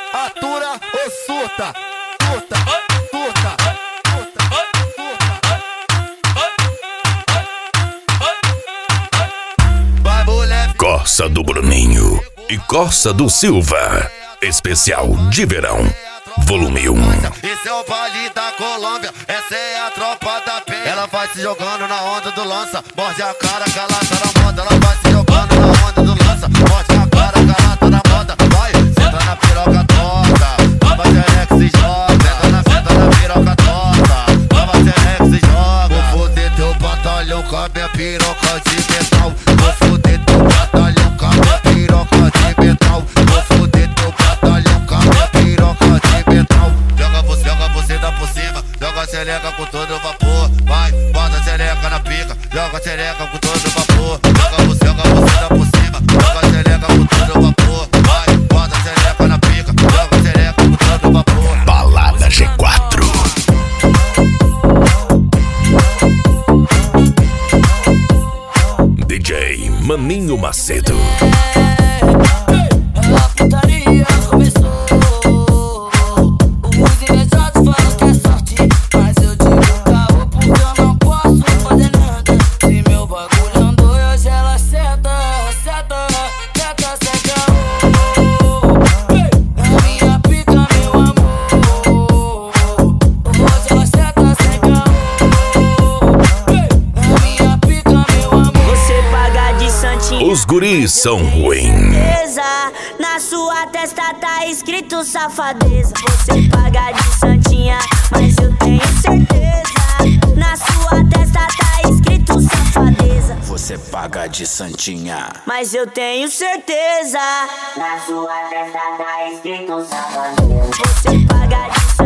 atura ou surta? Surta, surta, surta, surta. Vai, mulher. Corsa do Bruninho e Corsa do Silva. Especial de verão, volume 1. Esse é o baile da Colômbia, essa é a tropa da penha. Ela vai se jogando na onda do lança, morde a cara que ela tá na moda. Ela vai se jogando na onda do lança, morde a cara que ela tá na moda. Vai, senta na piroca toda, nova xereca se joga. Senta na piroca toda, nova xereca se joga. Vou foder teu batalhão com a minha piroca de metal. Vou foder teu batalhão com a minha piroca de metal. Vou foder teu batalhão com a minha piroca de metal. Joga você dá por cima, joga a xereca com todo vapor. Vai, bota a xereca na pica, joga a xereca com todo vapor. Joga você dá por cima, joga a xereca com todo vapor. Vai, bota a xereca na pica, joga a xereca com todo vapor. Balada G4. DJ Maninho Macedo. A putaria começou. Os invejosos falam que é sorte, mas eu digo caô porque eu não posso fazer nada. Se meu bagulho andou, hoje ela senta, senta, senta, sem caô. Na minha pica, meu amor. Hoje ela senta, sem caô. Na minha pica, meu amor. Você paga de santinho. Os guris são ruins. Na sua testa tá escrito safadeza. Você paga de santinha, mas eu tenho certeza. Na sua testa tá escrito safadeza. Você paga de santinha, mas eu tenho certeza. Na sua testa tá escrito safadeza. Você paga de